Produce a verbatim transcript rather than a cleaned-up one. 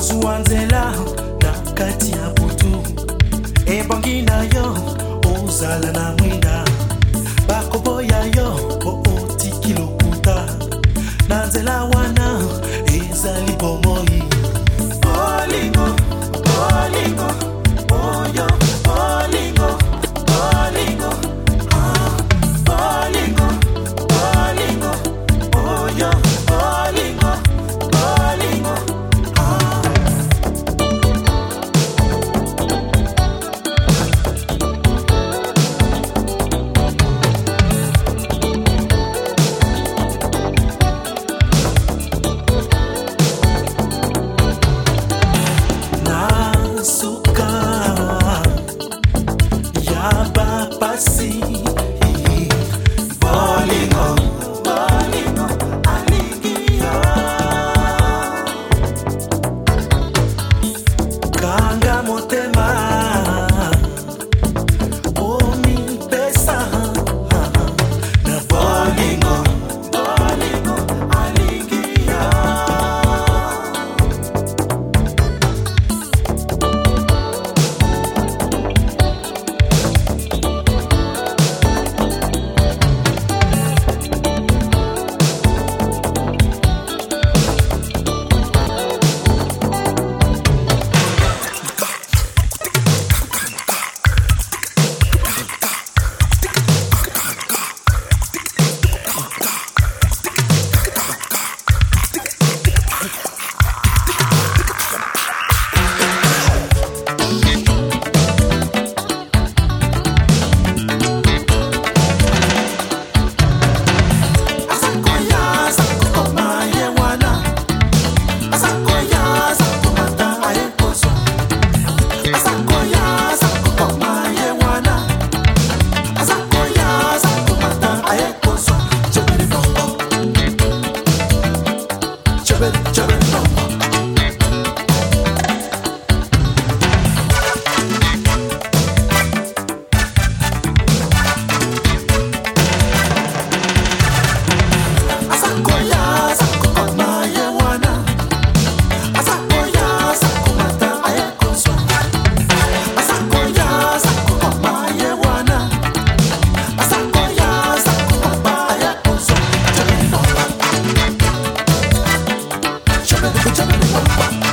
Zuanzela na kati ya butu ebongi na yo ozala na mwina bakoboya yo o otiki lokuta na nzela wana ezali bomoi bolingo bolingo oyo bolingo bolingo ah bolingo bolingo oyo bolingo bolingo Pasi bolingo bolingo alingia kanga motema omi pesa na bolingo bolingo alingia Jump in, jump in, jump in.